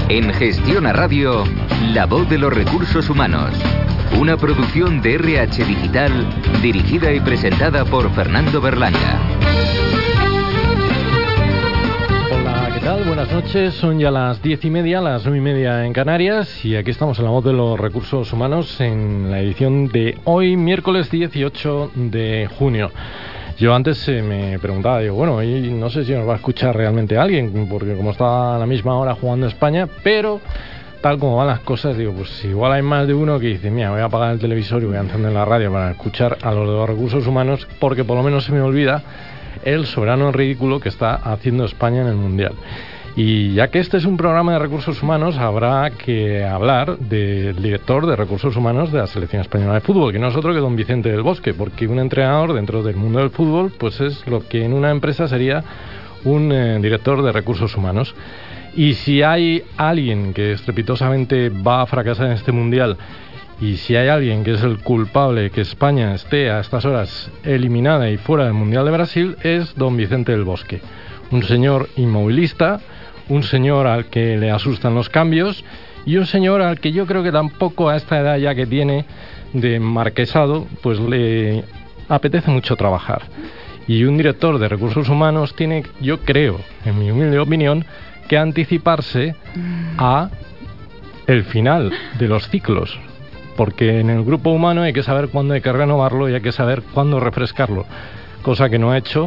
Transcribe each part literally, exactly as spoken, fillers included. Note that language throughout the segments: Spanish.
En Gestiona Radio, La Voz de los Recursos Humanos. Una producción de R H Digital, dirigida y presentada por Fernando Berlanga. Hola, ¿qué tal? Buenas noches. Son ya las diez y media, las nueve y media en Canarias. Y aquí estamos en La Voz de los Recursos Humanos en la edición de hoy, miércoles dieciocho de junio. Yo antes eh, me preguntaba, digo, bueno, y no sé si nos va a escuchar realmente alguien, porque como está a la misma hora jugando España, pero tal como van las cosas, digo, pues igual hay más de uno que dice, mira, voy a apagar el televisor y voy a encender la radio para escuchar a los de los recursos humanos, porque por lo menos se me olvida el soberano ridículo que está haciendo España en el Mundial. Y ya que este es un programa de recursos humanos, habrá que hablar del director de recursos humanos de la Selección Española de Fútbol, que no es otro que don Vicente del Bosque, porque un entrenador dentro del mundo del fútbol pues es lo que en una empresa sería un eh, director de recursos humanos. Y si hay alguien que estrepitosamente va a fracasar en este Mundial, y si hay alguien que es el culpable que España esté a estas horas eliminada y fuera del Mundial de Brasil, es don Vicente del Bosque, un señor inmovilista, un señor al que le asustan los cambios y un señor al que yo creo que tampoco a esta edad ya que tiene de marquesado pues le apetece mucho trabajar. Y un director de recursos humanos tiene, yo creo, en mi humilde opinión, que anticiparse a el final de los ciclos, porque en el grupo humano hay que saber cuándo hay que renovarlo y hay que saber cuándo refrescarlo, cosa que no ha hecho.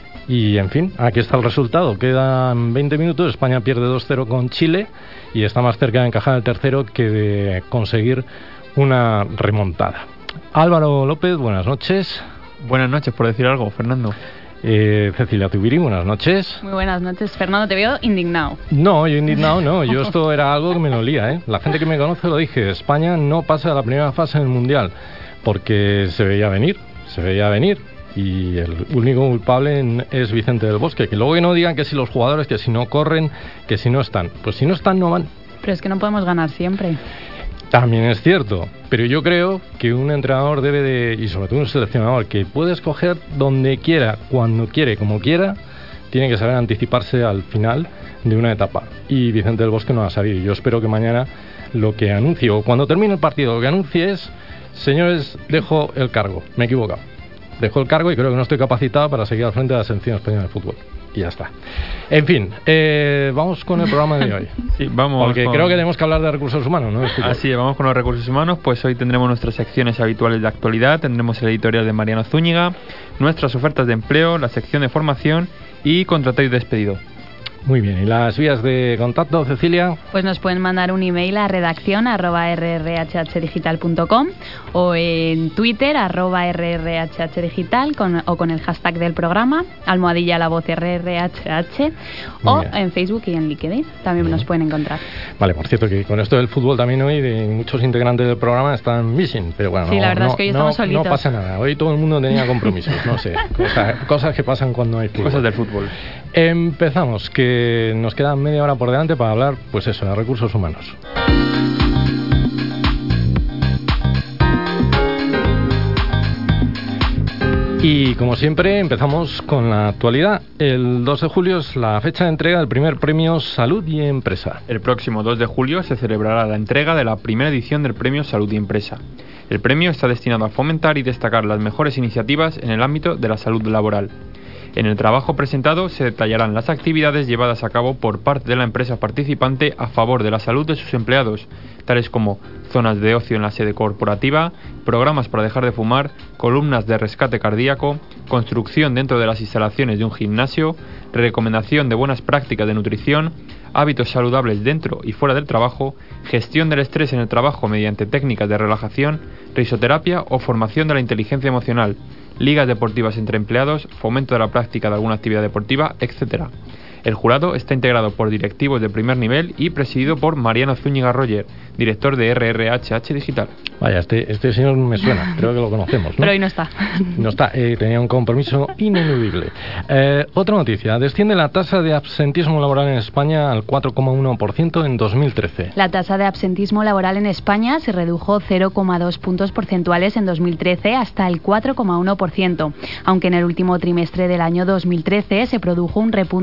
Y, en fin, aquí está el resultado. Quedan veinte minutos, España pierde dos cero con Chile y está más cerca de encajar el tercero que de conseguir una remontada. Álvaro López, buenas noches. Buenas noches, por decir algo, Fernando. Eh, Cecilia Zubiri, buenas noches. Muy buenas noches. Fernando, te veo indignado. No, yo indignado no. Yo esto era algo que me lo olía, ¿eh? La gente que me conoce lo dije. España no pasa a la primera fase en el Mundial porque se veía venir, se veía venir. Y el único culpable es Vicente del Bosque. Que luego que no digan que si los jugadores, que si no corren, que si no están. Pues si no están, no van. Pero es que no podemos ganar siempre. También es cierto. Pero yo creo que un entrenador debe de, y sobre todo un seleccionador, que puede escoger donde quiera, cuando quiere, como quiera, tiene que saber anticiparse al final de una etapa. Y Vicente del Bosque no va a salir. Yo espero que mañana lo que anuncie, o cuando termine el partido, lo que anuncie es: señores, dejo el cargo. Me he equivocado. Dejo el cargo y creo que no estoy capacitado para seguir al frente de la Selección Española de Fútbol. Y ya está. En fin, eh, vamos con el programa de hoy. Sí, vamos. Porque con... creo que tenemos que hablar de recursos humanos, ¿no? Así es, vamos con los recursos humanos. Pues hoy tendremos nuestras secciones habituales de actualidad. Tendremos el editorial de Mariano Zúñiga, nuestras ofertas de empleo, la sección de formación y contratado y despedido. Muy bien, ¿y las vías de contacto, Cecilia? Pues nos pueden mandar un email a redacción arroba r r h h digital punto com o en Twitter arroba r r h h digital con, o con el hashtag del programa, almohadilla la voz R R H H, o en Facebook y en LinkedIn también nos pueden encontrar. Vale, por cierto que con esto del fútbol también hoy de muchos integrantes del programa están missing, pero bueno, sí, no, la verdad no, es que hoy no, estamos solitos. No pasa nada, hoy todo el mundo tenía compromisos, no sé, cosas, cosas que pasan cuando hay fútbol. Cosas del fútbol. Empezamos, que nos queda media hora por delante para hablar, pues eso, de recursos humanos. Y como siempre empezamos con la actualidad. El dos de julio es la fecha de entrega del primer premio Salud y Empresa. El próximo dos de julio se celebrará la entrega de la primera edición del premio Salud y Empresa. El premio está destinado a fomentar y destacar las mejores iniciativas en el ámbito de la salud laboral. En el trabajo presentado se detallarán las actividades llevadas a cabo por parte de la empresa participante a favor de la salud de sus empleados, tales como zonas de ocio en la sede corporativa, programas para dejar de fumar, columnas de rescate cardíaco, construcción dentro de las instalaciones de un gimnasio, recomendación de buenas prácticas de nutrición, hábitos saludables dentro y fuera del trabajo, gestión del estrés en el trabajo mediante técnicas de relajación, risoterapia o formación de la inteligencia emocional, ligas deportivas entre empleados, fomento de la práctica de alguna actividad deportiva, etcétera. El jurado está integrado por directivos de primer nivel y presidido por Mariano Zúñiga Roger, director de R R H H Digital. Vaya, este, este señor me suena, creo que lo conocemos, ¿no? Pero hoy no está. No está, eh, tenía un compromiso ineludible. Eh, otra noticia, desciende la tasa de absentismo laboral en España al cuatro coma uno por ciento en dos mil trece. La tasa de absentismo laboral en España se redujo cero coma dos puntos porcentuales en dos mil trece hasta el cuatro coma uno por ciento, aunque en el último trimestre del año dos mil trece se produjo un repunte tanto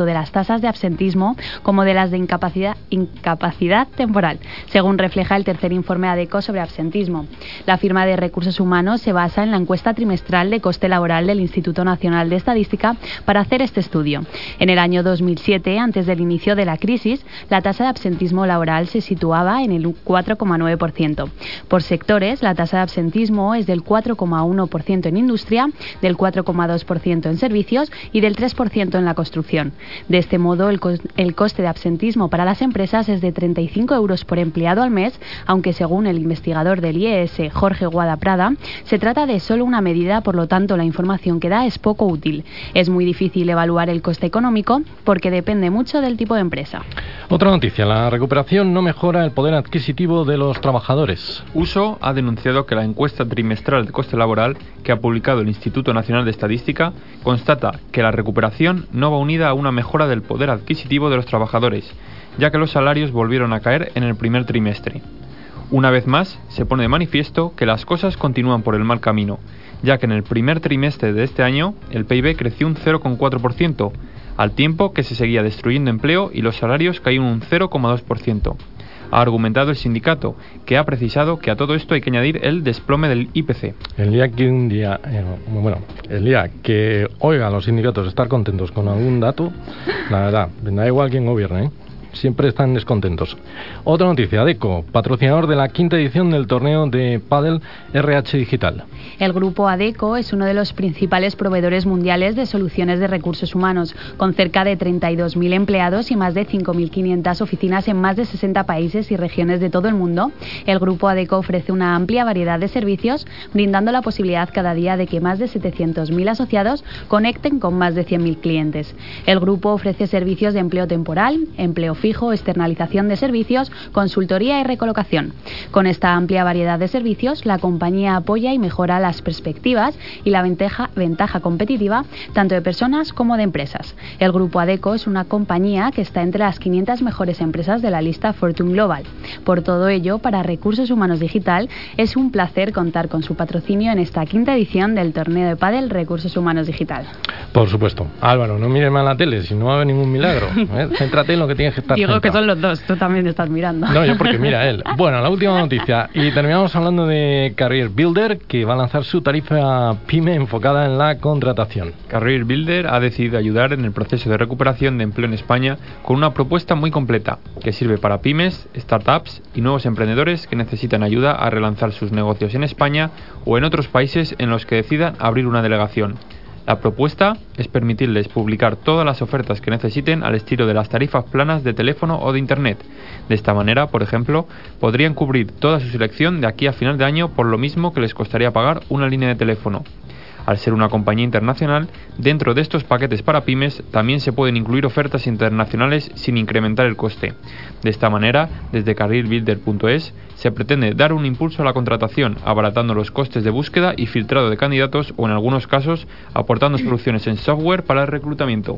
tanto de las tasas de absentismo como de las de incapacidad, incapacidad temporal, según refleja el tercer informe ADECO sobre absentismo. La firma de Recursos Humanos se basa en la encuesta trimestral de coste laboral del Instituto Nacional de Estadística para hacer este estudio. En el año dos mil siete, antes del inicio de la crisis, la tasa de absentismo laboral se situaba en el cuatro coma nueve por ciento. Por sectores, la tasa de absentismo es del cuatro coma uno por ciento en industria, del cuatro coma dos por ciento en servicios y del tres por ciento en la construcción. De este modo, el, co- el coste de absentismo para las empresas es de treinta y cinco euros por empleado al mes, aunque según el investigador del I E S, Jorge Guada Prada, se trata de solo una medida, por lo tanto la información que da es poco útil. Es muy difícil evaluar el coste económico porque depende mucho del tipo de empresa. Otra noticia, la recuperación no mejora el poder adquisitivo de los trabajadores. Uso ha denunciado que la encuesta trimestral de coste laboral que ha publicado el Instituto Nacional de Estadística constata que la recuperación no va unida a una mejora del poder adquisitivo de los trabajadores, ya que los salarios volvieron a caer en el primer trimestre. Una vez más, se pone de manifiesto que las cosas continúan por el mal camino, ya que en el primer trimestre de este año el P I B creció un cero coma cuatro por ciento, al tiempo que se seguía destruyendo empleo y los salarios caían un cero coma dos por ciento. Ha argumentado el sindicato, que ha precisado que a todo esto hay que añadir el desplome del I P C. El día que un día, eh, bueno, el día que oigan los sindicatos estar contentos con algún dato, la verdad, da igual quién gobierne, ¿eh? Siempre están descontentos. Otra noticia, ADECO, patrocinador de la quinta edición del torneo de pádel R H Digital. El grupo ADECO es uno de los principales proveedores mundiales de soluciones de recursos humanos, con cerca de treinta y dos mil empleados y más de cinco mil quinientas oficinas en más de sesenta países y regiones de todo el mundo. El grupo ADECO ofrece una amplia variedad de servicios, brindando la posibilidad cada día de que más de setecientos mil asociados conecten con más de cien mil clientes. El grupo ofrece servicios de empleo temporal, empleo fijo, externalización de servicios, consultoría y recolocación. Con esta amplia variedad de servicios, la compañía apoya y mejora las perspectivas y la ventaja, ventaja competitiva tanto de personas como de empresas. El grupo ADECO es una compañía que está entre las quinientas mejores empresas de la lista Fortune Global. Por todo ello, para Recursos Humanos Digital es un placer contar con su patrocinio en esta quinta edición del torneo de pádel Recursos Humanos Digital. Por supuesto. Álvaro, no mires mal la tele, si no va a haber ningún milagro. ¿eh? Céntrate en lo que tienes que estar Digo centrado. que son los dos, tú también estás mirando. No, yo porque mira él. Bueno, la última noticia. Y terminamos hablando de Career Builder, que va a lanzar su tarifa PYME enfocada en la contratación. Career Builder ha decidido ayudar en el proceso de recuperación de empleo en España con una propuesta muy completa, que sirve para pymes, startups y nuevos emprendedores que necesitan ayuda a relanzar sus negocios en España o en otros países en los que decidan abrir una delegación. La propuesta es permitirles publicar todas las ofertas que necesiten al estilo de las tarifas planas de teléfono o de Internet. De esta manera, por ejemplo, podrían cubrir toda su selección de aquí a final de año por lo mismo que les costaría pagar una línea de teléfono. Al ser una compañía internacional, dentro de estos paquetes para pymes también se pueden incluir ofertas internacionales sin incrementar el coste. De esta manera, desde career builder punto es se pretende dar un impulso a la contratación, abaratando los costes de búsqueda y filtrado de candidatos o, en algunos casos, aportando soluciones en software para el reclutamiento.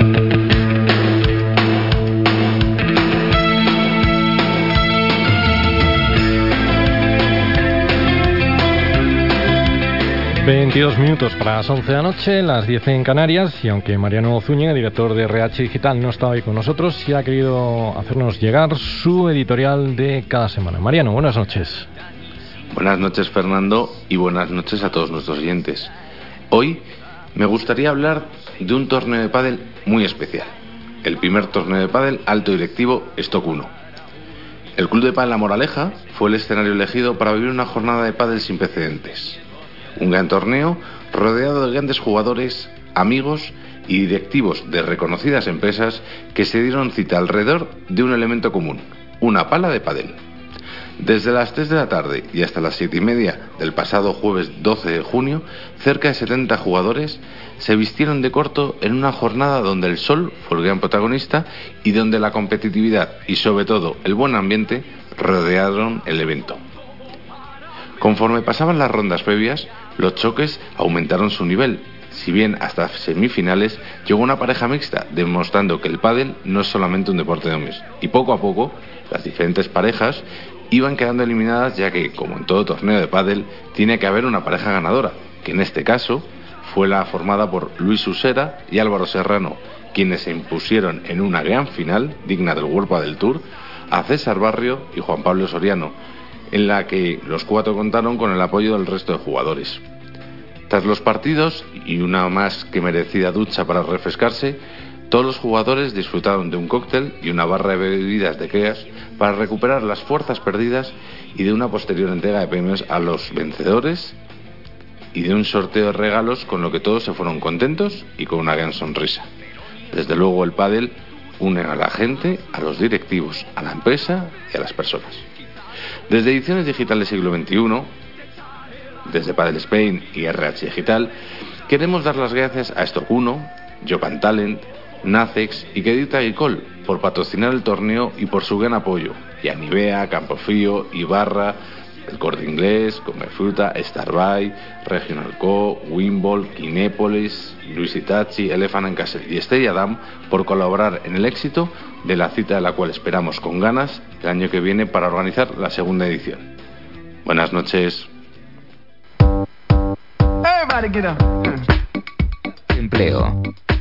veintidós minutos para las once de la noche, las diez en Canarias, y aunque Mariano Zúñiga, director de R H Digital, no está hoy con nosotros, sí ha querido hacernos llegar su editorial de cada semana. Mariano, buenas noches. Buenas noches, Fernando, y buenas noches a todos nuestros oyentes. Hoy me gustaría hablar de un torneo de pádel muy especial, el primer torneo de pádel alto directivo Stock uno. El Club de Pádel La Moraleja fue el escenario elegido para vivir una jornada de pádel sin precedentes. Un gran torneo rodeado de grandes jugadores, amigos y directivos de reconocidas empresas que se dieron cita alrededor de un elemento común, una pala de pádel. Desde las tres de la tarde y hasta las siete y media del pasado jueves doce de junio, cerca de setenta jugadores se vistieron de corto en una jornada donde el sol fue el gran protagonista y donde la competitividad y sobre todo el buen ambiente rodearon el evento. Conforme pasaban las rondas previas, los choques aumentaron su nivel, si bien hasta semifinales llegó una pareja mixta, demostrando que el pádel no es solamente un deporte de hombres. Y poco a poco, las diferentes parejas iban quedando eliminadas, ya que, como en todo torneo de pádel, tiene que haber una pareja ganadora, que en este caso fue la formada por Luis Usera y Álvaro Serrano, quienes se impusieron en una gran final, digna del World Padel Tour, a César Barrio y Juan Pablo Soriano, en la que los cuatro contaron con el apoyo del resto de jugadores. Tras los partidos y una más que merecida ducha para refrescarse, todos los jugadores disfrutaron de un cóctel y una barra de bebidas de Creas para recuperar las fuerzas perdidas y de una posterior entrega de premios a los vencedores y de un sorteo de regalos, con lo que todos se fueron contentos y con una gran sonrisa. Desde luego el pádel une a la gente, a los directivos, a la empresa y a las personas. Desde Ediciones Digitales Siglo veintiuno, desde Padel Spain y R H Digital, queremos dar las gracias a Stock uno, Jopan Talent, Nacex y Credit Agricole por patrocinar el torneo y por su gran apoyo, y a Nivea, Campofrío, Ibarra, El Corte Inglés, Comerfruta, Starbuy, Regional Co, Wimball, Kinépolis, Luis Itachi, Elephant and Castle y Estrella Damm por colaborar en el éxito de la cita, de la cual esperamos con ganas el año que viene para organizar la segunda edición. Buenas noches. Empleo.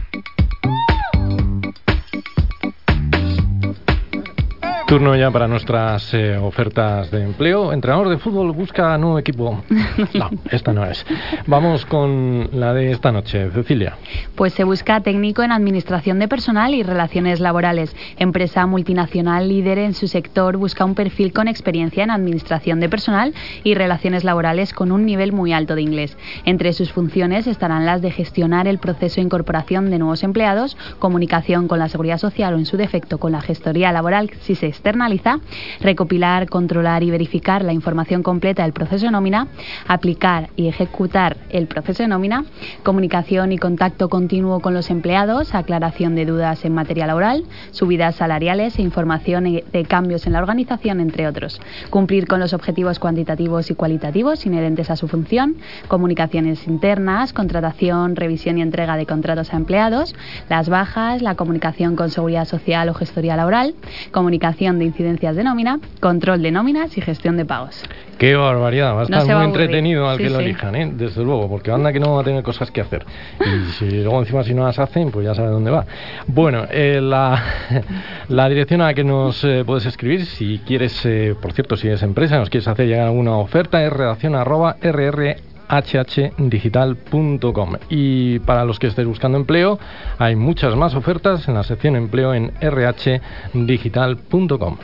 Turno ya para nuestras eh, ofertas de empleo. Entrenador de fútbol busca nuevo equipo. No, esta no es. Vamos con la de esta noche. Cecilia. Pues se busca técnico en Administración de Personal y Relaciones Laborales. Empresa multinacional líder en su sector busca un perfil con experiencia en Administración de Personal y Relaciones Laborales con un nivel muy alto de inglés. Entre sus funciones estarán las de gestionar el proceso de incorporación de nuevos empleados, comunicación con la Seguridad Social o en su defecto con la gestoría laboral si se externaliza, recopilar, controlar y verificar la información completa del proceso de nómina, aplicar y ejecutar el proceso de nómina, comunicación y contacto continuo con los empleados, aclaración de dudas en materia laboral, subidas salariales e información de cambios en la organización, entre otros. Cumplir con los objetivos cuantitativos y cualitativos inherentes a su función, comunicaciones internas, contratación, revisión y entrega de contratos a empleados, las bajas, la comunicación con Seguridad Social o gestoría laboral, comunicación de incidencias de nómina, control de nóminas y gestión de pagos. Qué barbaridad, va a estar no muy va a entretenido al sí, que lo sí. elijan, ¿eh? Desde luego, porque anda que no va a tener cosas que hacer. Y si luego encima si no las hacen, pues ya sabe dónde va. Bueno, eh, la, la dirección a la que nos eh, puedes escribir, si quieres, eh, por cierto, si eres empresa, nos quieres hacer llegar alguna oferta, es redacción arroba rr h h digital punto com. Y para los que estéis buscando empleo, hay muchas más ofertas en la sección empleo en r h digital punto com.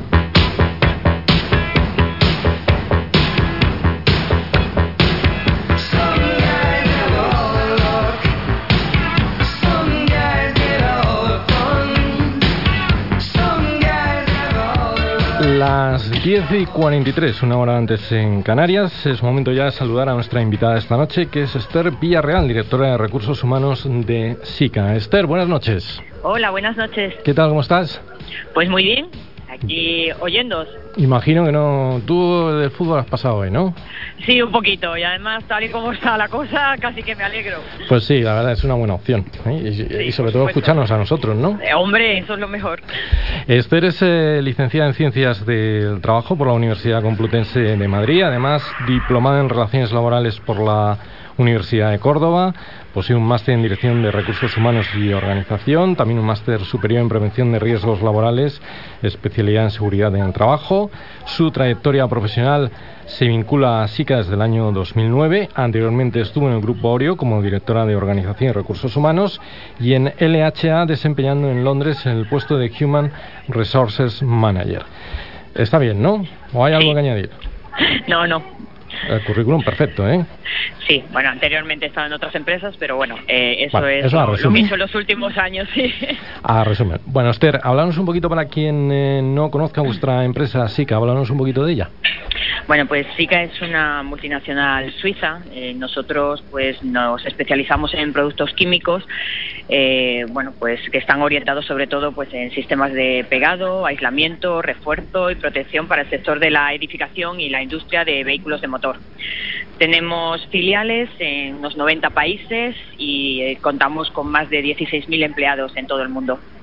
Las diez y cuarenta y tres, una hora antes en Canarias. Es momento ya de saludar a nuestra invitada esta noche, que es Esther Villarreal, directora de Recursos Humanos de SICA. Esther, buenas noches. Hola, buenas noches. ¿Qué tal, cómo estás? Pues muy bien, aquí oyéndoos. Imagino que no... Tú del fútbol has pasado hoy, ¿no? Sí, un poquito, y además, tal y como está la cosa, casi que me alegro. Pues sí, la verdad es una buena opción, ¿eh? y, sí, y sobre todo escucharnos a nosotros, ¿no? Eh, hombre, eso es lo mejor. Esther es eh, licenciada en Ciencias del Trabajo por la Universidad Complutense de Madrid, además diplomada en Relaciones Laborales por la Universidad de Córdoba, posee un máster en Dirección de Recursos Humanos y Organización, también un máster superior en Prevención de Riesgos Laborales, especialidad en Seguridad en el Trabajo. Su trayectoria profesional se vincula a SICA desde el año dos mil nueve. Anteriormente estuvo en el Grupo Oreo como directora de Organización y Recursos Humanos y en L H A desempeñando en Londres en el puesto de Human Resources Manager. Está bien, ¿no? ¿O hay algo que añadir? No, no. El currículum perfecto, ¿eh? Sí, bueno, anteriormente he estado en otras empresas, pero bueno, eh, eso vale, es eso lo, lo que he hecho en los últimos años, sí. A resumen. Bueno, Esther, háblanos un poquito para quien eh, no conozca vuestra empresa SICA, háblanos un poquito de ella. Bueno, pues SICA es una multinacional suiza. Eh, nosotros pues nos especializamos en productos químicos, eh, bueno, pues que están orientados sobre todo pues en sistemas de pegado, aislamiento, refuerzo y protección para el sector de la edificación y la industria de vehículos de motor. Tenemos filiales en unos noventa países y eh, contamos con más de dieciséis mil empleados en todo el mundo.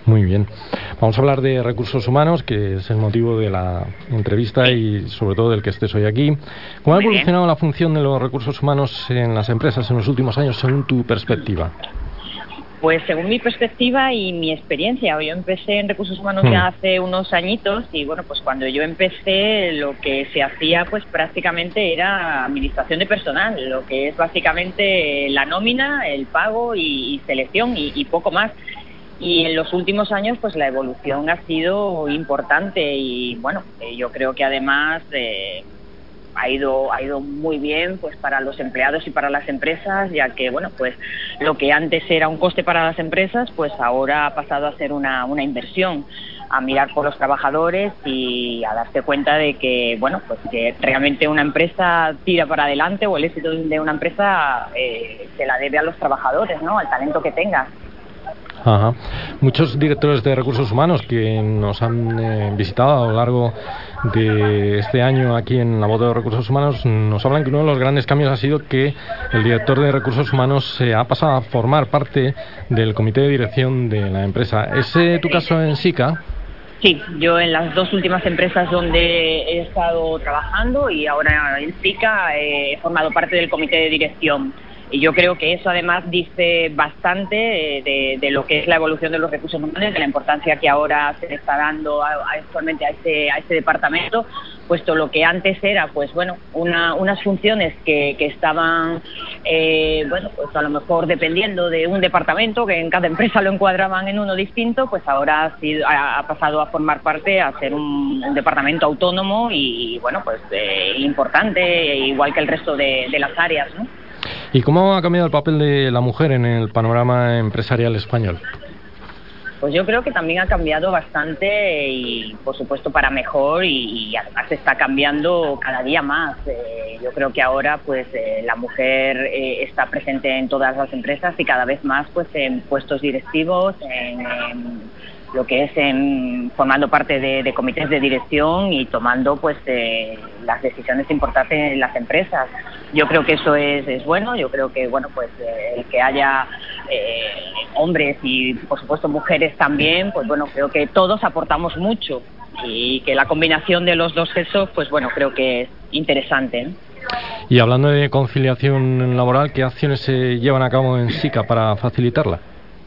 Muy bien. Vamos a hablar de recursos humanos, que es el motivo de la entrevista y sobre todo del que estés hoy aquí. ¿Cómo ha evolucionado la función de los recursos humanos en las empresas en los últimos años, según tu perspectiva? Pues según mi perspectiva y mi experiencia, yo empecé en recursos humanos hmm. ya hace unos añitos y bueno, pues cuando yo empecé lo que se hacía pues prácticamente era administración de personal, lo que es básicamente la nómina, el pago y, y selección y, y poco más. Y en los últimos años pues la evolución ha sido importante y bueno, yo creo que además eh, ha ido ha ido muy bien pues para los empleados y para las empresas, ya que bueno, pues lo que antes era un coste para las empresas pues ahora ha pasado a ser una una inversión, a mirar por los trabajadores y a darse cuenta de que bueno, pues que realmente una empresa tira para adelante o el éxito de una empresa eh, se la debe a los trabajadores, ¿no? Al talento que tenga. Ajá. Muchos directores de recursos humanos que nos han eh, visitado a lo largo de este año aquí en La Voz de los Recursos Humanos nos hablan que uno de los grandes cambios ha sido que el director de recursos humanos se ha pasado a formar parte del comité de dirección de la empresa. ¿Es eh, tu caso en SICA? Sí, yo en las dos últimas empresas donde he estado trabajando y ahora en SICA eh, he formado parte del comité de dirección. Y yo creo que eso además dice bastante de, de lo que es la evolución de los recursos humanos, de la importancia que ahora se le está dando a, a actualmente a este, a este departamento, puesto lo que antes era, pues bueno, una, unas funciones que, que estaban, eh, bueno, pues a lo mejor dependiendo de un departamento, que en cada empresa lo encuadraban en uno distinto, pues ahora ha, sido, ha, ha pasado a formar parte, a ser un, un departamento autónomo y, bueno, pues eh, importante, igual que el resto de, de las áreas, ¿no? ¿Y cómo ha cambiado el papel de la mujer en el panorama empresarial español? Pues yo creo que también ha cambiado bastante y por supuesto para mejor y, y además está cambiando cada día más. Eh, yo creo que ahora pues eh, la mujer eh, está presente en todas las empresas y cada vez más pues en puestos directivos, en, en lo que es en, formando parte de, de comités de dirección y tomando pues eh, las decisiones importantes en las empresas. Yo creo que eso es, es bueno, yo creo que bueno pues eh, el que haya eh, hombres y por supuesto mujeres también, pues bueno, creo que todos aportamos mucho y que la combinación de los dos sexos pues bueno, creo que es interesante, ¿eh? Y hablando de conciliación laboral, ¿qué acciones se llevan a cabo en SICA para facilitarla?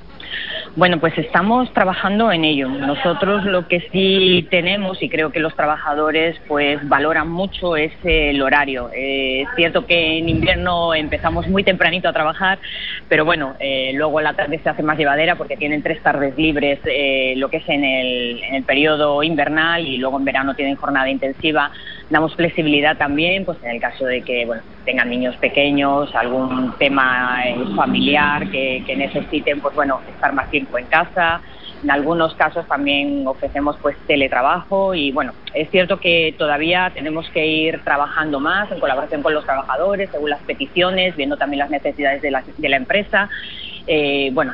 Bueno, pues estamos trabajando en ello. Nosotros lo que sí tenemos, y creo que los trabajadores pues valoran mucho, es el horario. Eh, es cierto que en invierno empezamos muy tempranito a trabajar, pero bueno, eh, luego la tarde se hace más llevadera porque tienen tres tardes libres, eh, lo que es en el, en el periodo invernal, y luego en verano tienen jornada intensiva. Damos flexibilidad también, pues en el caso de que bueno, tengan niños pequeños, algún tema eh, familiar que, que necesiten, pues bueno, estar más tiempo en casa. En algunos casos también ofrecemos pues teletrabajo y bueno, es cierto que todavía tenemos que ir trabajando más en colaboración con los trabajadores, según las peticiones, viendo también las necesidades de la, de la empresa. Eh, bueno,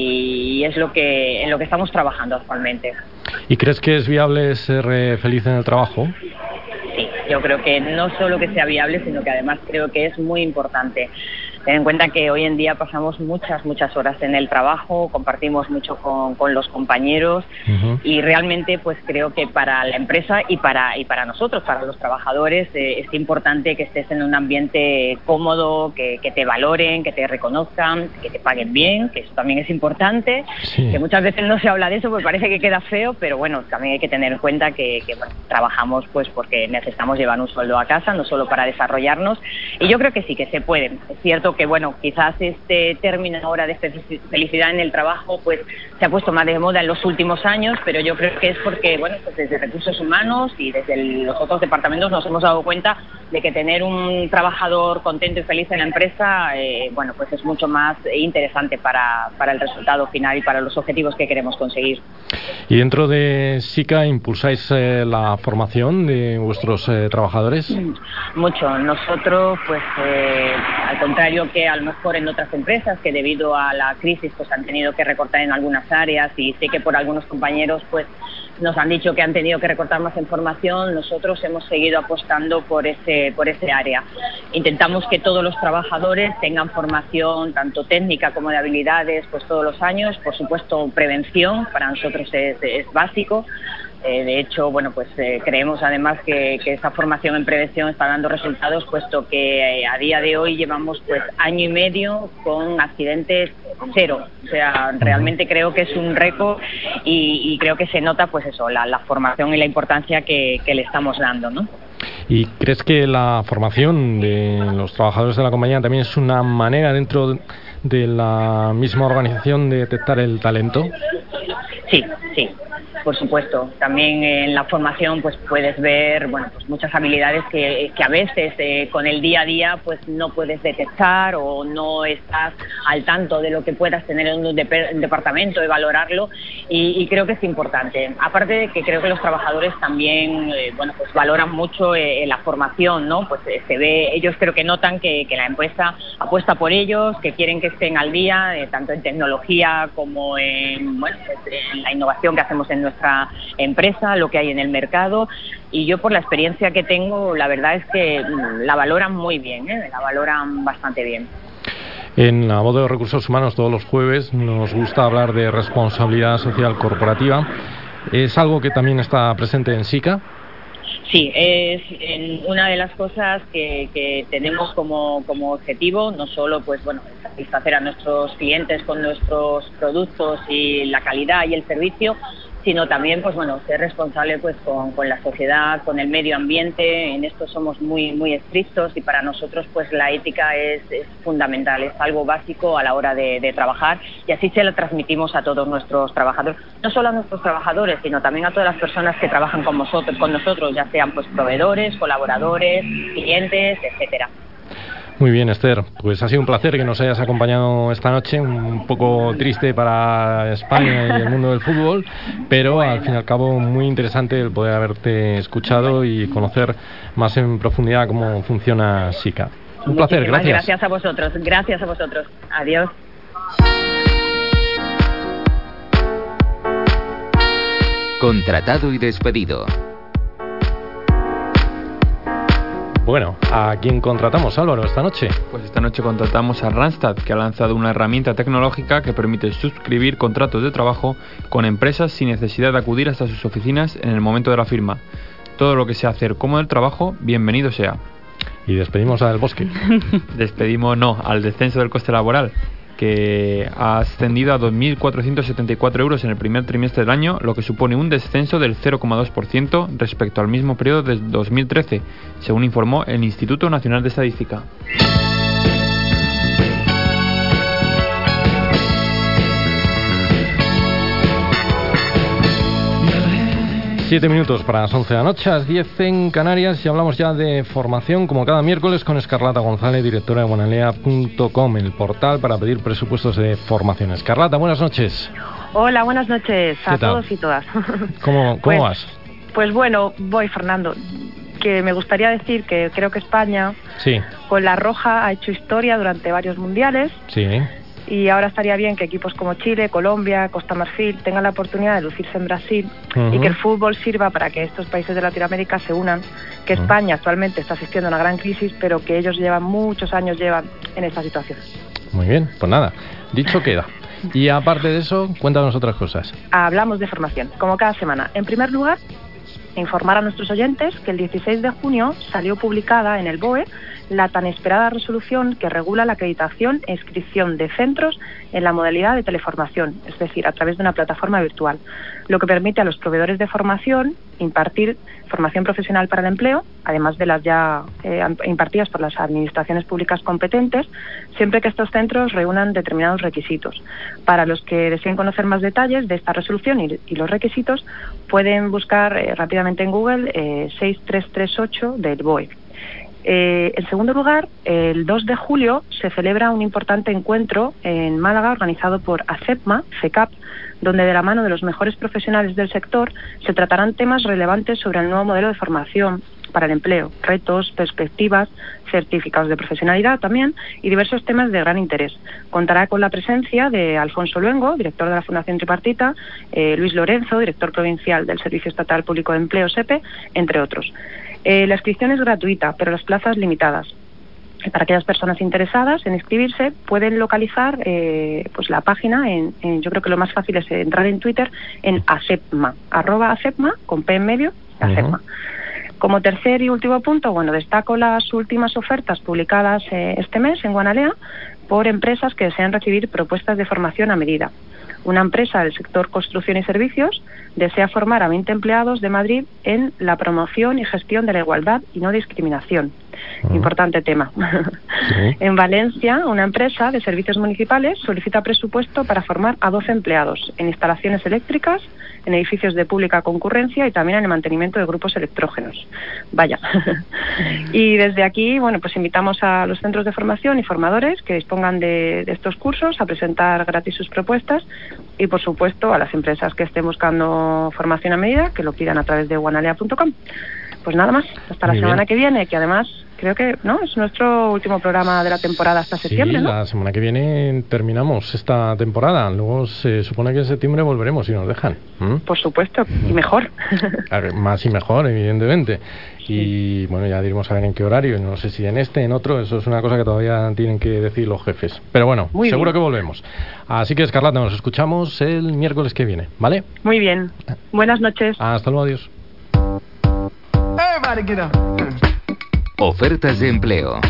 y es lo que en lo que estamos trabajando actualmente. ¿Y crees que es viable ser eh, feliz en el trabajo? Sí, yo creo que no solo que sea viable, sino que además creo que es muy importante. Ten en cuenta que hoy en día pasamos muchas, muchas horas en el trabajo, compartimos mucho con, con los compañeros uh-huh. y realmente pues creo que para la empresa y para y para nosotros, para los trabajadores, eh, es importante que estés en un ambiente cómodo, que, que te valoren, que te reconozcan, que te paguen bien, que eso también es importante, sí. que muchas veces no se habla de eso porque parece que queda feo, pero bueno, también hay que tener en cuenta que, que bueno, trabajamos pues porque necesitamos llevar un sueldo a casa, no solo para desarrollarnos, y yo creo que sí, que se puede. Es cierto que bueno, quizás este término ahora de felicidad en el trabajo pues se ha puesto más de moda en los últimos años, pero yo creo que es porque bueno, pues desde recursos humanos y desde el, los otros departamentos nos hemos dado cuenta de que tener un trabajador contento y feliz en la empresa eh, bueno, pues es mucho más interesante para, para el resultado final y para los objetivos que queremos conseguir. ¿Y dentro de SICA impulsáis eh, la formación de vuestros eh, trabajadores? Mucho. Nosotros pues eh, al contrario que a lo mejor en otras empresas que debido a la crisis pues han tenido que recortar en algunas áreas, y sé que por algunos compañeros pues nos han dicho que han tenido que recortar más en formación, nosotros hemos seguido apostando por ese, por ese área. Intentamos que todos los trabajadores tengan formación tanto técnica como de habilidades pues todos los años. Por supuesto, prevención para nosotros es, es básico. Eh, de hecho, bueno, pues eh, creemos además que, que esta formación en prevención está dando resultados, puesto que eh, a día de hoy llevamos pues año y medio con accidentes cero. O sea, realmente creo que es un récord y, y creo que se nota pues eso, la, la formación y la importancia que, que le estamos dando, ¿no? ¿Y crees que la formación de los trabajadores de la compañía también es una manera dentro de la misma organización de detectar el talento? Sí, sí. Por supuesto, también en la formación pues puedes ver bueno pues muchas habilidades que, que a veces eh, con el día a día pues no puedes detectar o no estás al tanto de lo que puedas tener en un, de, un departamento, de valorarlo y, y creo que es importante. Aparte de que creo que los trabajadores también eh, bueno pues valoran mucho eh, la formación, ¿no? Pues eh, se ve, ellos creo que notan que, que la empresa apuesta por ellos, que quieren que estén al día eh, tanto en tecnología como en bueno pues, en la innovación que hacemos en nuestra empresa, lo que hay en el mercado, y yo por la experiencia que tengo, la verdad es que la valoran muy bien, ¿eh? La valoran bastante bien. En la voz de los recursos humanos todos los jueves nos gusta hablar de responsabilidad social corporativa. ¿Es algo que también está presente en SICA? Sí, es en una de las cosas que, que tenemos como, como objetivo, no solo pues bueno satisfacer a nuestros clientes con nuestros productos y la calidad y el servicio, sino también pues bueno ser responsable pues con, con la sociedad, con el medio ambiente. En esto somos muy muy estrictos y para nosotros pues la ética es, es fundamental, es algo básico a la hora de, de trabajar, y así se lo transmitimos a todos nuestros trabajadores, no solo a nuestros trabajadores sino también a todas las personas que trabajan con nosotros, con nosotros ya sean pues proveedores, colaboradores, clientes, etcétera. Muy bien, Esther, pues ha sido un placer que nos hayas acompañado esta noche, un poco triste para España y el mundo del fútbol, pero bueno, al fin y al cabo muy interesante el poder haberte escuchado y conocer más en profundidad cómo funciona SICA. Un placer, gracias. Gracias a vosotros, gracias a vosotros. Adiós. Contratado y despedido. Bueno, ¿a quién contratamos, Álvaro, esta noche? Pues esta noche contratamos a Randstad, que ha lanzado una herramienta tecnológica que permite suscribir contratos de trabajo con empresas sin necesidad de acudir hasta sus oficinas en el momento de la firma. Todo lo que sea hacer como el trabajo, bienvenido sea. Y despedimos a Del Bosque. Despedimos, no, al descenso del coste laboral, que ha ascendido a dos mil cuatrocientos setenta y cuatro euros en el primer trimestre del año, lo que supone un descenso del cero coma dos por ciento respecto al mismo periodo de dos mil trece, según informó el Instituto Nacional de Estadística. Siete minutos para las once de la noche, a las diez en Canarias, y hablamos ya de formación, como cada miércoles, con Escarlata González, directora de buenalea punto com, el portal para pedir presupuestos de formación. Escarlata, buenas noches. Hola, buenas noches a todos y todas. ¿Cómo, cómo pues, vas? Pues bueno, voy, Fernando. Que me gustaría decir que creo que España, sí, con la roja, ha hecho historia durante varios mundiales. Sí. Y ahora estaría bien que equipos como Chile, Colombia, Costa Marfil tengan la oportunidad de lucirse en Brasil, uh-huh, y que el fútbol sirva para que estos países de Latinoamérica se unan, que uh-huh. España actualmente está asistiendo a una gran crisis, pero que ellos llevan muchos años llevan en esta situación. Muy bien, pues nada, dicho queda. Y aparte de eso, cuéntanos otras cosas. Hablamos de formación, como cada semana. En primer lugar, informar a nuestros oyentes que el dieciséis de junio salió publicada en el B O E la tan esperada resolución que regula la acreditación e inscripción de centros en la modalidad de teleformación, es decir, a través de una plataforma virtual, lo que permite a los proveedores de formación impartir formación profesional para el empleo, además de las ya eh, impartidas por las administraciones públicas competentes, siempre que estos centros reúnan determinados requisitos. Para los que deseen conocer más detalles de esta resolución y, y los requisitos, pueden buscar eh, rápidamente en Google eh, seis tres tres ocho del B O E. Eh, en segundo lugar, el dos de julio se celebra un importante encuentro en Málaga organizado por ACEPMA, FECAP, donde de la mano de los mejores profesionales del sector se tratarán temas relevantes sobre el nuevo modelo de formación para el empleo, retos, perspectivas, certificados de profesionalidad también y diversos temas de gran interés. Contará con la presencia de Alfonso Luengo, director de la Fundación Tripartita, eh, Luis Lorenzo, director provincial del Servicio Estatal Público de Empleo, S E P E, entre otros. Eh, la inscripción es gratuita, pero las plazas limitadas. Para aquellas personas interesadas en inscribirse, pueden localizar eh, pues la página, en, en, yo creo que lo más fácil es entrar en Twitter en ASEPMA, arroba ASEPMA, con P en medio, ASEPMA. Uh-huh. Como tercer y último punto, bueno, destaco las últimas ofertas publicadas eh, este mes en Guanalea por empresas que desean recibir propuestas de formación a medida. Una empresa del sector construcción y servicios desea formar a veinte empleados de Madrid en la promoción y gestión de la igualdad y no discriminación. Uh-huh. Importante tema. Uh-huh. En Valencia, una empresa de servicios municipales solicita presupuesto para formar a doce empleados en instalaciones eléctricas, en edificios de pública concurrencia y también en el mantenimiento de grupos electrógenos. Vaya. Y desde aquí, bueno, pues invitamos a los centros de formación y formadores que dispongan de, de estos cursos a presentar gratis sus propuestas y, por supuesto, a las empresas que estén buscando formación a medida que lo pidan a través de guanalea punto com. Pues nada más, hasta la Muy semana bien. que viene, que además creo que no es nuestro último programa de la temporada hasta septiembre, sí, ¿no? La semana que viene terminamos esta temporada. Luego se supone que en septiembre volveremos si nos dejan. ¿Mm? Por supuesto, y mejor. Más y mejor, evidentemente. Y bueno, ya diremos a ver en qué horario. No sé si en este, en otro. Eso es una cosa que todavía tienen que decir los jefes. Pero bueno, Muy seguro bien. que volvemos. Así que, Escarlata, nos escuchamos el miércoles que viene, ¿vale? Muy bien. Buenas noches. Hasta luego, adiós. Everybody get up. Ofertas de empleo.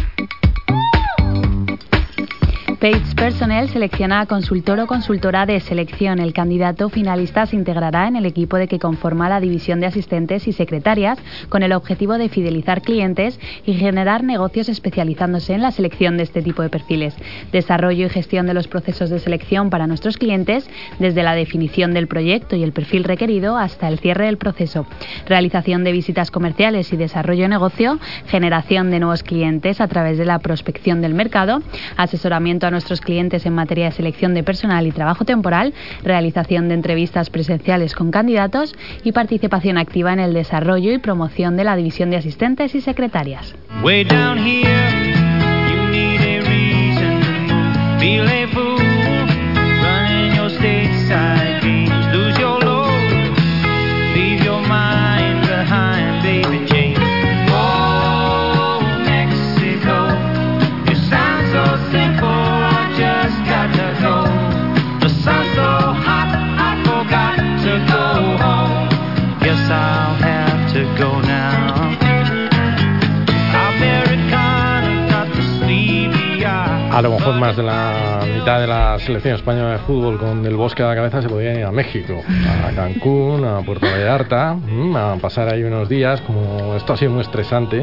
Page Personnel selecciona a consultor o consultora de selección. El candidato finalista se integrará en el equipo de que conforma la división de asistentes y secretarias con el objetivo de fidelizar clientes y generar negocios especializándose en la selección de este tipo de perfiles. Desarrollo y gestión de los procesos de selección para nuestros clientes, desde la definición del proyecto y el perfil requerido hasta el cierre del proceso. Realización de visitas comerciales y desarrollo de negocio, generación de nuevos clientes a través de la prospección del mercado, asesoramiento a nuestros clientes en materia de selección de personal y trabajo temporal, realización de entrevistas presenciales con candidatos y participación activa en el desarrollo y promoción de la división de asistentes y secretarias. Way down here, you need a reason to move. Feel a fool, running your stateside dreams. Lose your load, leave your mind behind, baby Jane. Oh, Mexico, you sound so simple. A lo mejor más de la mitad de la selección española de fútbol con Del Bosque a la cabeza se podría ir a México, a Cancún, a Puerto Vallarta, a pasar ahí unos días. Como esto ha sido muy estresante,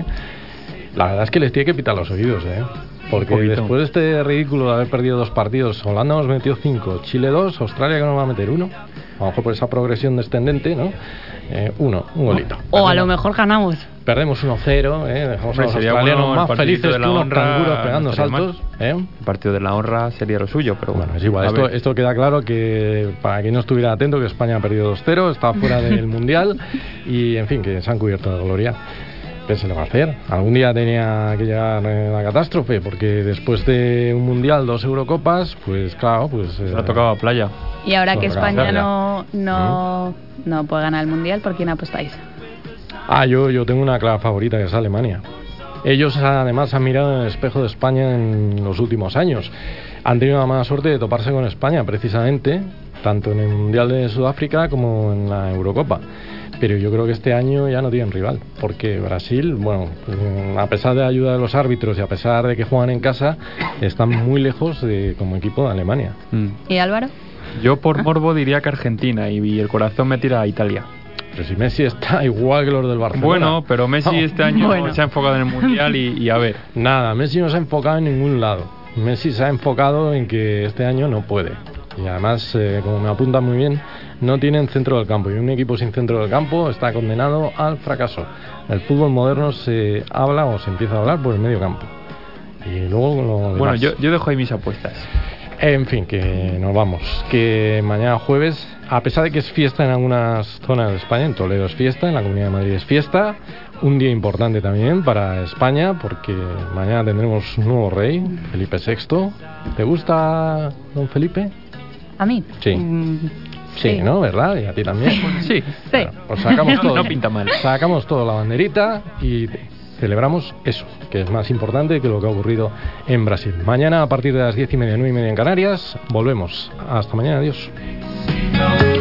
la verdad es que les tiene que pitar los oídos, ¿eh? Porque después de este ridículo de haber perdido dos partidos, Holanda nos metió cinco, Chile dos, Australia que nos va a meter uno. A lo mejor por esa progresión descendente, ¿no? Eh, uno, un golito. O perdemos, a lo mejor ganamos. Perdemos uno cero, ¿eh? Dejamos a los australianos bueno más felices que unos canguros pegando saltos. ¿eh? El partido de la honra sería lo suyo, pero bueno. Bueno, es igual. Esto, esto queda claro que, para quien no estuviera atento, que España ha perdido dos cero, está fuera del Mundial y, en fin, que se han cubierto de gloria. ¿Qué se le va a hacer? Algún día tenía que llegar la catástrofe, porque después de un Mundial, dos Eurocopas, pues claro, pues... Se eh, ha tocado playa. Y ahora que España no, no, ¿Mm? no puede ganar el Mundial, ¿por quién apostáis? Ah, yo, yo tengo una clara favorita, que es Alemania. Ellos además han mirado en el espejo de España en los últimos años. Han tenido la mala suerte de toparse con España, precisamente, tanto en el Mundial de Sudáfrica como en la Eurocopa. Pero yo creo que este año ya no tienen rival, porque Brasil, bueno, a pesar de la ayuda de los árbitros y a pesar de que juegan en casa, están muy lejos de, como equipo de Alemania. Mm. ¿Y Álvaro? Yo por morbo diría que Argentina, y, y el corazón me tira a Italia. Pero si Messi está igual que los del Barcelona. Bueno, pero Messi oh, este año bueno. se ha enfocado en el Mundial y, y a ver. Nada, Messi no se ha enfocado en ningún lado. Messi se ha enfocado en que este año no puede. Y además, eh, como me apunta muy bien, no tienen centro del campo. Y un equipo sin centro del campo está condenado al fracaso. El fútbol moderno se habla o se empieza a hablar por el medio campo. Y luego lo demás. Bueno, yo, yo dejo ahí mis apuestas. En fin, que nos vamos. Que mañana jueves, a pesar de que es fiesta en algunas zonas de España, en Toledo es fiesta, en la Comunidad de Madrid es fiesta, un día importante también para España, porque mañana tendremos un nuevo rey, Felipe sexto. ¿Te gusta don Felipe? ¿A mí? Sí. Mm, sí, sí. ¿no? ¿Verdad? Y a ti también. Sí. Bueno, pues sacamos todo. No pinta mal. Sacamos toda la banderita y celebramos eso, que es más importante que lo que ha ocurrido en Brasil. Mañana a partir de las diez y media, nueve y media en Canarias, volvemos. Hasta mañana, adiós.